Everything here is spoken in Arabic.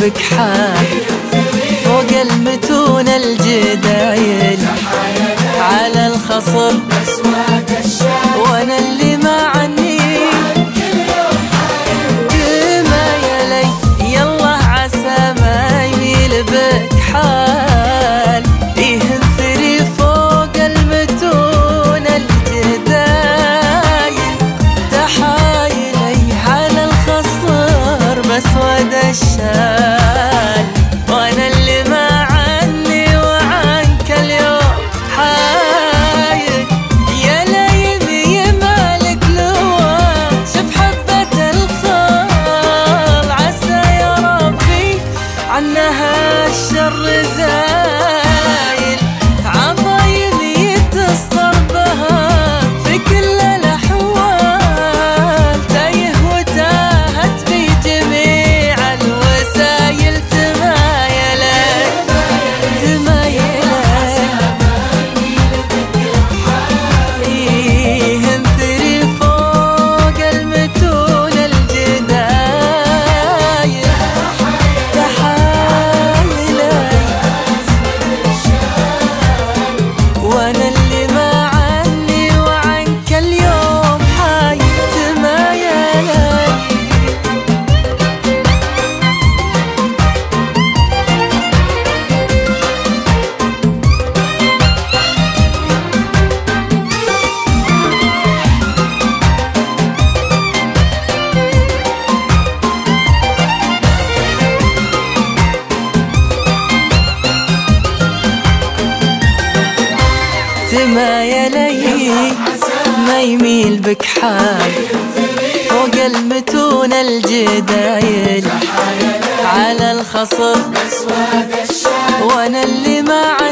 بك حال فوق المتون الجدايل على الخصر وانا اللي ما عني ما يلي يلا عسى ما يميل بك حال يهنثري فوق المتون الجدايل تحايلي على الخصر بس ود الشال وانا اللي ما عني وعنك اليوم حايل يا ليمي مالك لوا شوف حبة الخال عسى يا ربي عنها الشر زايل عضايمي تصدر بها في كل الأحوال تايه وتاهت في جميع الوسايل يهنثري فوق المتون الجدايل تحايلي وانا اللي ما عني وعنك اليوم حيتمايلي تمايلي ما يميل بك حال فوق المتون الجدايل على الخصر وانا اللي ما